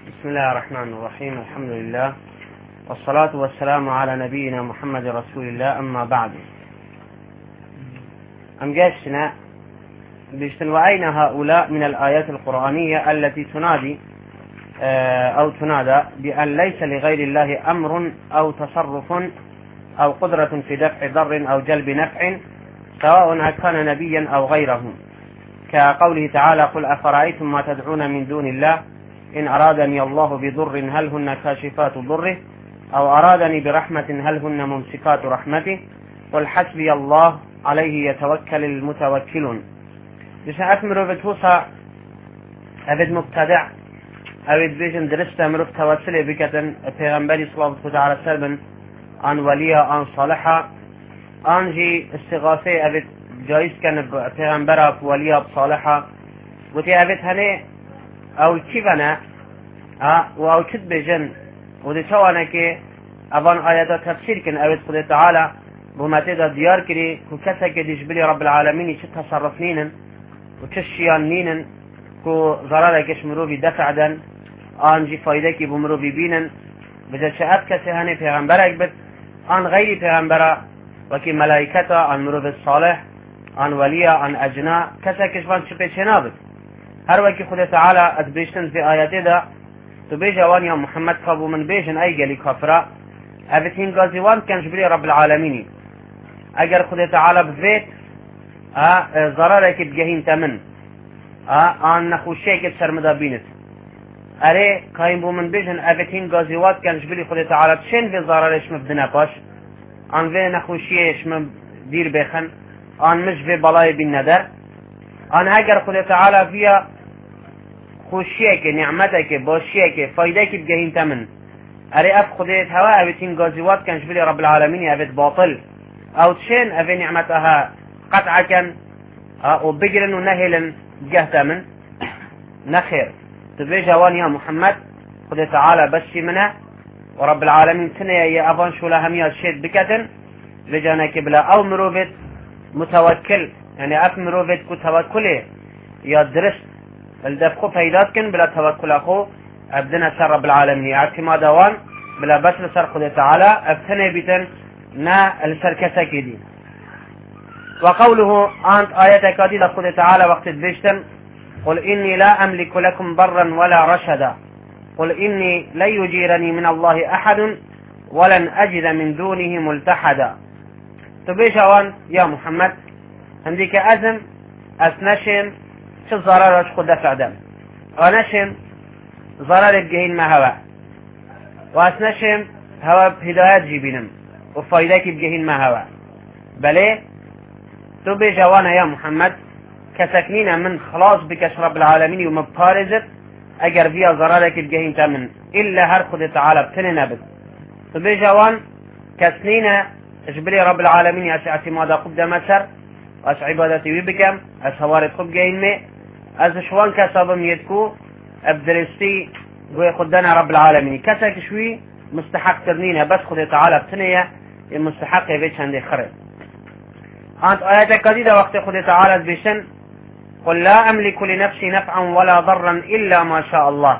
بسم الله الرحمن الرحيم. الحمد لله والصلاة والسلام على نبينا محمد رسول الله. أما بعد، أمجاشنا وأين هؤلاء من الآيات القرآنية التي تنادي أو تنادى بأن ليس لغير الله أمر أو تصرف أو قدرة في دفع ضر أو جلب نفع، سواء كان نبيا أو غيره، كقوله تعالى: قل أفرأيتم ما تدعون من دون الله إن أرادني الله بضر هل هن كاشفات ضره، أو أرادني برحمة هل هن ممسكات رحمته، قل حسبي الله عليه يتوكل المتوكلون. بس أثمر بتوصى أبد مبتدع أبد بيجن درست أمر توسل بكتن پیغمبری صلی الله علیه وسلم آن ولی آن صالحة آنجي استغاثه أبد جایز کن پیغمبر ولی صالحة وتي أبد هنه او كيفنا و او كد بجن ودي توانا كي اوان آياتا تفسير كن اويد خده تعالى بوماتي دا ديار كري كو كسا كديش بلي رب العالمين چه تصرف نينن و چه شيان نينن كو ضرارة كش مروبي دفع دن آنجي فايدة كي بمروبي بينن بجا چه اب كسي هنه پیغمبر اكبت آن غيري پیغمبر وكي ملائكتا آن مروب الصالح آن وليا آن اجنا كسا كشبان چپه چه نابت. هر وكي خدا تعالى اتبيشتن في آياته دا تبيجا وان يا محمد كابو من بيجن اي قالي كافرة ابتين غازيوان كان جبري رب العالمين اگر خدا تعالى بذيت ضرارك بجهين تمن آن نخوشيك بسرمدا بينت اري كاين بو من بيجن ابتين غازيوات كان جبري خدا تعالى بشين في ضرارش مبدنا باش آن في نخوشيش مدير بيخن آن مش في بلاي بين ندر آن اگر خدا تعالى فيها خوشیه نعمته که باشیه که فایده که بگهین تمن اری اف خودت هوا اویتین گازیوات کنش بلی رب العالمین اویت باطل او تشين اوی نعمتها قطع کن و بگرن و نهلن جه تمن نخير تبي جوان يا محمد خود تعالى بشي منه ورب العالمين سنة يا افان شولا هميات شيد بكتن لجانك بلا او مروفت متوكل يعني اف مروفت كو توكله يا درست الدفقو فايدات كن بلا توكل اخو ابدنا سر رب العالمين اعتماد وان بلا بس لسر خود تعالى ابتني بيتن نا السركسة كدي. وقوله انت آيات كادي لخود تعالى وقت بيشتن: قل إني لا أملك لكم برا ولا رشدا قل إني لن يجيرني من الله أحد ولن أجد من دونه ملتحدا. تبيشوان يا محمد عندك أزم أسنشم شو ضرر خود دفع دم ونشم ضرر بجهين ما هوا واسنشم هوا بهدايات جيبينم وفايدك بجهين ما هوا بلي تبي جوانا يا محمد كسكنين من خلاص بكش رب العالمين ومبارزت اگر فيها ضررك بجهين تمن إلا هر خد تعالى بتن نبت. تبي جوان كسنين اجبلي رب العالمين اش اعتماد قبض مسر اش عبادتي وبكم اش هوارد خب جهين مي از شوان كسابم يدكو ابدرستي قوي خدنا رب العالمين كسك شوي مستحق ترنينها بس خد تعالى بتنية المستحق يبيش عندي خرب. انت آيات قديدة وقت خد تعالى بيشن: قل لا أملك لنفسي نفعا ولا ضرا إلا ما شاء الله.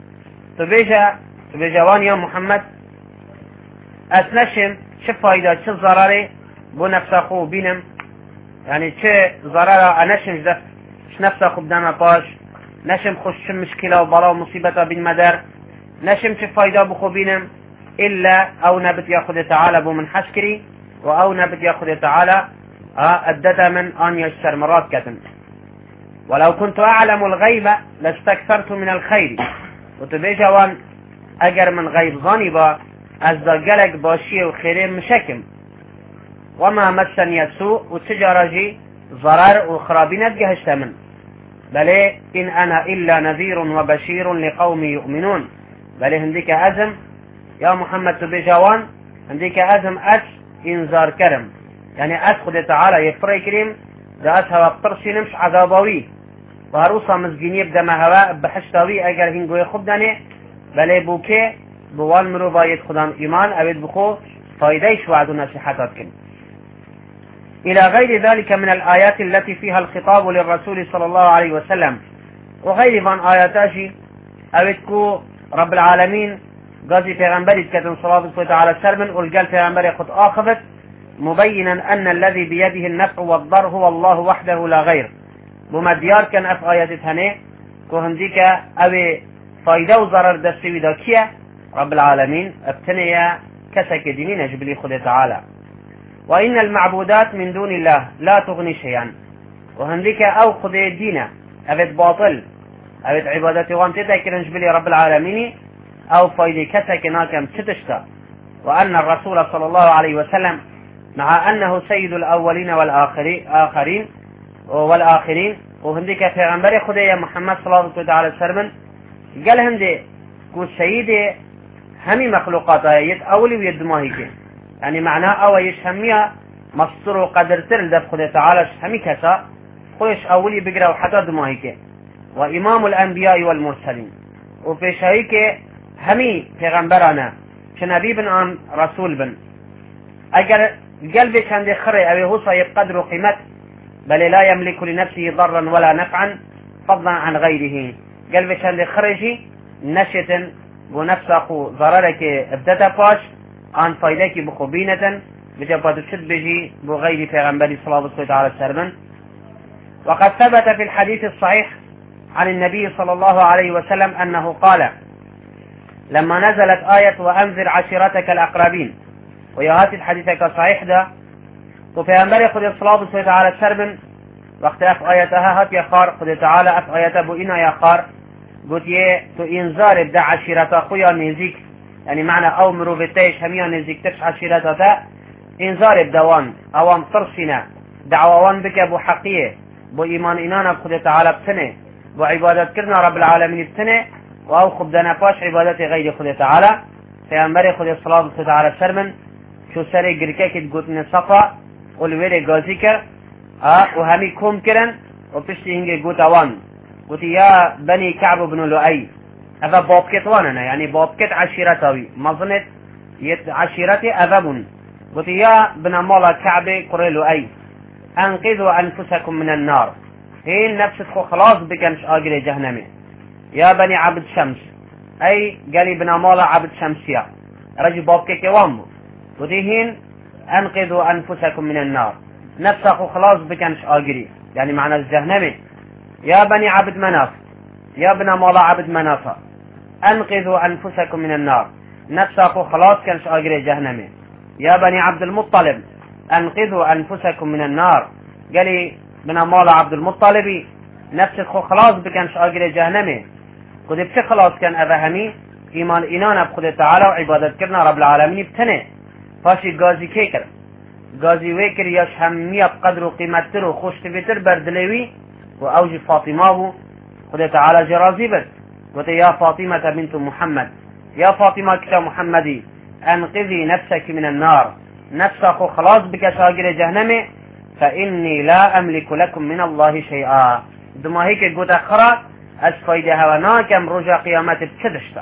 تبيجوان يا محمد أتنشم شو فايدة شو ضرري بو نفس أخو بينم يعني شو ضرر أنشم جدف نفس أخو بدنا باش نشم خش مشكلة وبلا ومصيبة بين مدار نشم شو فايدة بخو بينم إلا أو نبت ياخذ تعالى بو من حشكري أو نبت ياخذ تعالى أدت من أن يشتر مرات كتن. ولو كنت أعلم الغيب لاستكثرت من الخير. وتبيجوان أجر من غيب ظنبا أزدقلك باشي وخيرين مشكم وما مسني السوء وتجارجي ضرر وخرابين أدقهشت من بل إن أنا إلا نذير وبشير لقوم يؤمنون. بل هنديك أزم يا محمد تبيجوان هنديك أزم إنذار كرم يعني خد تعالى يفرق كريم ده هوا بطرشي نمش عذابوي وهروسا مزجيني بدا ما هوا بحشتاوي اگر هنگوي خب دانه بله بوكي بوال مروفا يدخدان ايمان اويد بخو فايدهش وعدو نصيحتات كن. الى غير ذلك من الآيات التي فيها الخطاب للرسول صلى الله عليه وسلم وغير من آياتاشي اويد كو رب العالمين قاضي پیغمبری كتن صلاة الله تعالى سرمن والقال پیغمبری خد آخفت مبينا أن الذي بيده النفع والضر هو الله وحده لا غير بمديار كان اف آيات هنه كهنديك اوي فايدة وضرر دستوي دا كيه رب العالمين ابتنيا كسك ديني نجبلي خد تعالى وإن المعبودات من دون الله لا تغني شيئا وهنديك او خد دينه ابد باطل ابد عبادتي وانتتا كنجبلي رب العالمين او فايدة كسك ناكم تتشتا وأن الرسول صلى الله عليه وسلم مع أنه سيد الأولين والآخرين وهنديك پیغمبر خدای محمد صلى الله عليه وسلم قال هندي قول سيدي همي مخلوقات يد أولي ويد ماهيك يعني معناه أو يشهميها مصدر وقدرتر لدف خدای تعالى همي كسا خوش أولي بقرأ وحتى دماهيك وإمام الأنبياء والمرسلين وفي شهيك همي پیغمبرانا كنبي بن عن رسول بن اگر قلبي كان دي خري او هو صايب قدر وقيمت بل لا يملك لنفسه ضرا ولا نفعا فضلا عن غيره قلبي كان دي خرجي نشتا ونفسه ضررك ابتدى باش عن فايدك بخبينة بجبات الشد بجي بغير پیغمبر صلى الله عليه وسلم وقد ثبت في الحديث الصحيح عن النبي صلى الله عليه وسلم أنه قال لما نزلت آية وأنذر عشيرتك الأقربين ويهات الحديث كصحيح ده وفي أنبري خذ الصلاة والسلام على السرب وقت أف آياتها هات يا خار خذ تعالى أف آياته بإنا يا خار قلت يه تو إنذار ابدأ عشيرة أخويا نزيك يعني معنى أو مروفتيش هميا نزيك تش عشيرة إنذار ابدوان أوام طرسنا دعوان بك أبو حقية بو إيمان إنانا خذ تعالى بسنة بو عبادة كرنا رب العالمين بسنة و خبدنا باش عبادت غیر خود تعالی پیامبر خود صلی الله تعالی سرمن شو سر گرکه که گوتن صفا اولویر گازی کر و همی کوم کرن و پشتی هنگه گوتوان گوتی یا بنی کعب بن لؤی اذا بابکت واننا یعنی بابکت عشیرتاوی مظنت یت عشیرت اذبون گوتی یا بن مالا کعب قره لؤی انقذوا انفسكم من النار هین نفست خو خلاص بکنش آگر جهنمه يا بني عبد شمس أي قالي بن مالا عبد شمسية رجل بابك كوامو وديهين أنقذوا أنفسكم من النار نفسك خلاص بكنش آجري يعني معنى الجهنمي يا بني عبد مناف يا بن مالا عبد مناف أنقذوا أنفسكم من النار نفسك خلاص كنش آجري جهنمي يا بني عبد المطلب أنقذوا أنفسكم من النار قالي بن مالا عبد المطلبي نفسك خلاص بكنش آجري جهنمي قد بچه خلاص كان أفهمي إيمان إنانا بخد تعالى وعبادت كرنا رب العالمين بتنه فاشي غازي كي كر غازي ويكر ياش همية بقدر وقيمتر وخوش تبتر بردلوي وأوجي فاطمة خد تعالى جرازي بس قلت يا فاطمة بنت محمد يا فاطمة كتا محمدي أنقذي نفسك من النار نفسك خلاص بك شاقر جهنم فإني لا أملك لكم من الله شيئا دما هيك قلت أخرى أسفايده هوا ناكم رجا قيامت بكدشتا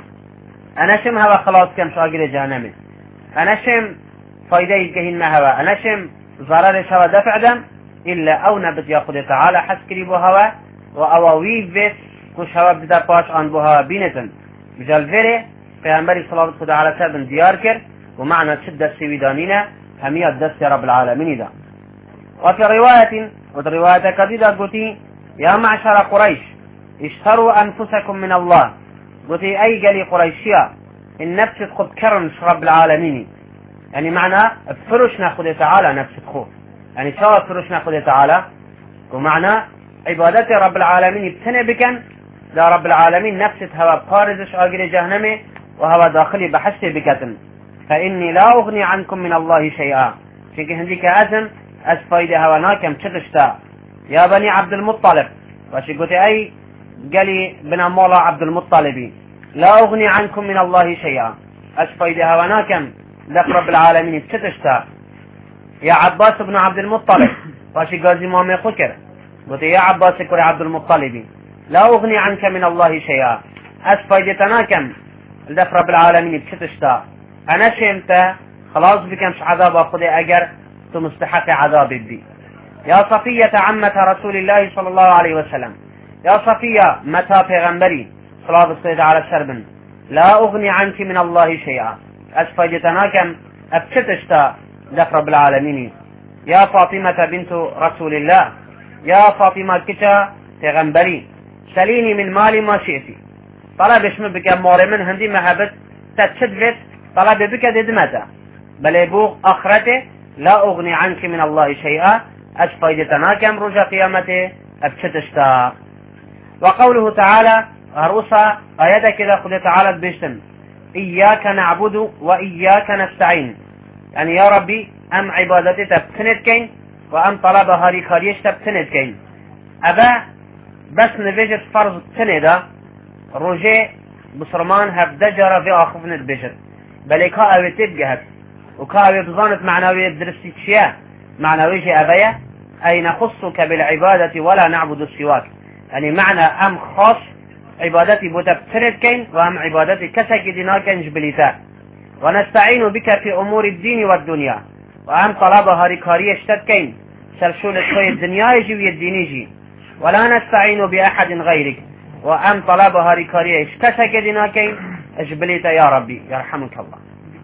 أنا شم هوا خلاص كم شاقر جهنمي أنا شم فايده يجهن هوا أنا شم ضرر هوا دفع دم إلا أو نبت ياخد تعالى حسكري بو هوا وأواويف بس كش هوا بدا باش عن بو هوا بينتن بجال فيري پیغمبر صلى الله عليه وسلم ديار كر ومعنى شدة السويدانين همية دست رب العالمين دا وفي رواية كذيدة قلتي يا معشر قريش اشتروا أنفسكم من الله قلتي أي قلي قريشية النفس تخذ كرنش رب العالمين يعني معنى فرش ناخذ تعالى نفس تخوف يعني شو فرش ناخذ تعالى ومعنى عبادة رب العالمين يبتنى بكن لا رب العالمين نفس هوا بارزش آجر جهنمي وهو داخلي بحث بكتن فإني لا أغني عنكم من الله شيئا شيء هنديك أزم أسفايد هوا ناكم تغشتا يا بني عبد المطلب وشي قلت أي قالي بن مولا عبد المطلبي لا أغني عنكم من الله شيئا أسفايد هوا ناكم لك رب العالمين تغشتا يا عباس بن عبد المطلب وشي قازي مامي خكر قلت يا عباس كري عبد المطلبي لا أغني عنك من الله شيئا أسفايد تناكم لك رب العالمين تغشتا أنا شمت خلاص بكمش عذاب أخذي أجر مستحق عذاب بي يا صفية عمة رسول الله صلى الله عليه وسلم يا صفية متى پیغمبري صلاة الصيد على السربن لا أغني عنك من الله شيئا أسفاجتناكم أبشتشتا دف رب العالمين يا فاطمة بنت رسول الله يا فاطمة كتا تغنبري سليني من مالي ما شئتي طلبش من بك مورمن هندي محبت تتشدفت طلب بك ددمتا بل يبوغ آخرته لا أغني عنك من الله شيئا أسفاجتناكم رجا قيامته أبشتشتا. وقوله تعالى هروسا آياتك إذا قد تعالى بيشتم إياك نعبد وإياك نستعين يعني يا ربي أم عبادتي تبتند كين وأم طلب هاري خاريش تبتند كين أبا بس نفجر فرض تندا رجاء بصرمان هفدجر في آخفنت بجر بل كا أبي تبقهت وكا أبي بظانت معنوية درستي تشياء معنوية أبايا أي نخصك بالعبادة ولا نعبد سواك يعني معنى أم خاص عبادتي بتبترد كين وأم عبادتي كسك ديناكين جبليتا ونستعين بك في أمور الدين والدنيا وأم طلبها ركارية اشتد كين سلشول شوية الدنيا يجي والدين يجي ولا نستعين بأحد غيرك وأم طلبها ركارية كسك ديناكين جبليتا يا ربي يرحمك الله.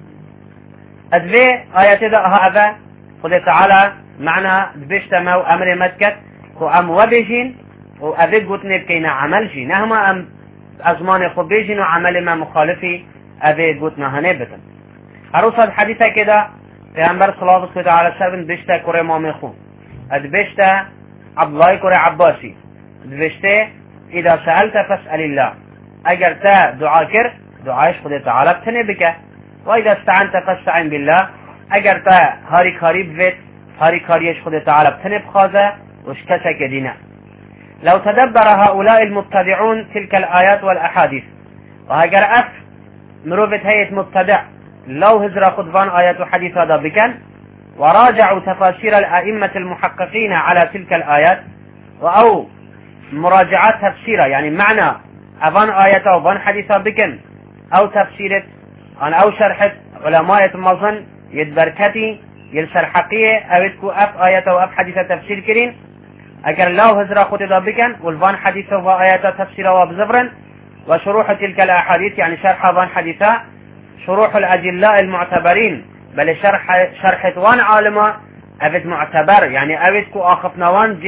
أدفي آيات دقها أبا قل تعالى معنى دبشتمو أمر مدكت وأم وبجين وأبي قلتني بكينا عمل جي نهما أم أزمان خب بيجين وعمل ما مخالفي أبي قلتنا هنبتا. عروس الحديثة كده پیغمبر صلى الله عليه وسلم بشتا كوري مامي خون بشتا عبد الله كوري عباسي بشتا إذا سألت فاسأل الله أجر تا دعا كر دعاش خد تعالى بتني بك وإذا استعنت فاستعن بالله أجر تا هاري كاري بفت هاري كاريش خد تعالى بتني بخازة وشكتك دينا. لو تدبر هؤلاء المبتدعون تلك الآيات والأحاديث وهجر أف مروفة هيئة مبتدع لو هزر خطبان آيات وحديث هذا بكن وراجعوا تفاسير الأئمة المحققين على تلك الآيات أو مراجعات تفسيرها يعني معنى أبان آيات وبان حديثة بكن أو تفسيرت أو شرحت علماء المظن يدبركتي يلشرحقية أو يتكو أف آيات وأف حديثة تفسير كرين اگر لو هزرا خطبا بكن والبان حديثة وآيات تفسير وابزفرا وشروح تلك الأحاديث يعني شرح بان حديثة شروح الأجلاء المعتبرين بل شرح وان عالمة أبد معتبر يعني أبدكو آخفنا وان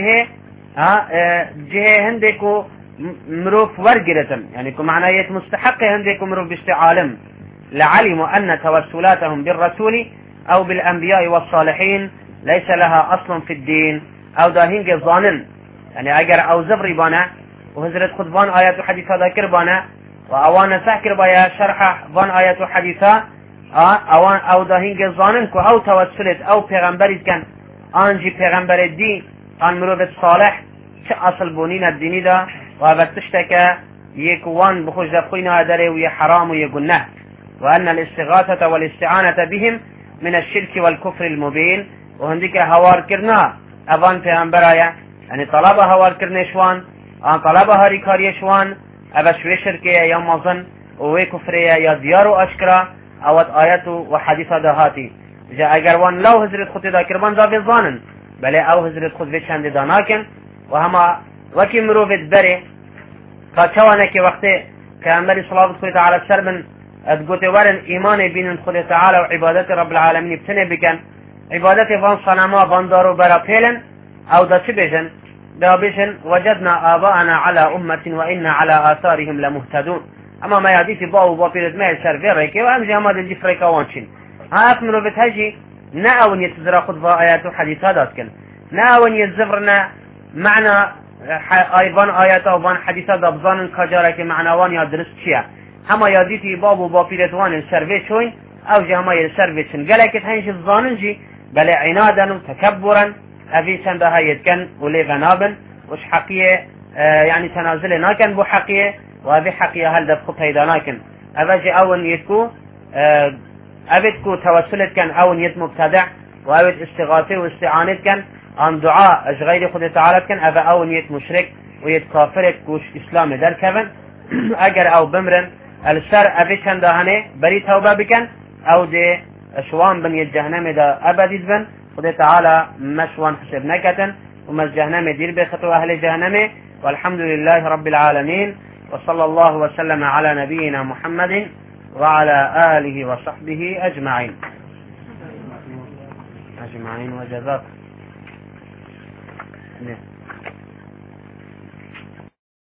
جهة هندكو مروف ورقرتم يعني كو معنى مستحق هندكو مروف بشت عالم لعلموا أن توسلاتهم بالرسول أو بالأنبياء والصالحين ليس لها أصل في الدين او داهنگ ظانن يعني اگر او زبري بانا وهزرت خطبان آيات وحديثة ذاكر بانا واوانا سحكر بايا شرح بان آيات وحديثة اوان او داهنگ ظانن كو او توسلت او پیغمبرت كان آنجي پیغمبر دي آن مروفت صالح چه اصل بونين الديني دا وابتشتك يكوان بخوش دفقين داري وي حرام وي قناه وأن الاستغاثة والاستعانة بهم من الشرك والكفر المبين وهنديك هوار كرنا اوان پیغمبرایا یعنی طلب هوار کرنشوان آن طلب هاری کاریشوان ابا شوی شرکه یا مازن و کفریه یا دیار و اشکرا اوات آیت و حدیث دهاتی جا اگر وان لو حضرت خود دا کربان زاوی زانن بله او حضرت خود به چند داناکن و هما وکی مروفت بره تا چوانه که وقتی پیغمبر صلی الله علیه و سلم ادگوت ورن ایمان بین خود تعالی و عبادت رب العالمین بتنه بکن عبادت وان صنما وان دارو برا پیلن او دا چه بيجن دا بيجن وجدنا آباءنا على أمة وإنا على آثارهم لمهتدون اما ما يعديتي باو بابيرد ما يسر في ريكي وامجي هما دي فريكا وانشين ها اكملو بتهجي ناون يتزرى خطبا آيات وحديثة داتكن ناون يتزفرنا معنى ايضان آيات وبان حديثة دابزان كجارك معنى وان يدرس چيا هما يعديتي باو بابيرد وان سرفيش هوين او جي هما يسرفيشن قالك تهنش الظاننجي بل عنادا وتكبرا أبي سنده هيتكن ولي غنابن وش حقية يعني تنازل ناكن بو حقية وأبي حقية هل دفق هيدا ناكن أبجي أون يتكو أبتكو توسلت كان أون يت مبتدع وأبت استغاثي واستعانت كان عن دعاء غير خد تعالى كان أبا أون يت مشرك ويت كافرك وش إسلام در كفن أجر أو بمرن السر أبي سنده هني بري توبة بكن أو دي أشوان بن الجهنم دا أبديد بن خد تعالى مشوان حسب نكتن وما الجهنم دير بخطو أهل الجهنم والحمد لله رب العالمين وصلى الله وسلم على نبينا محمد وعلى آله وصحبه أجمعين وجزاكم.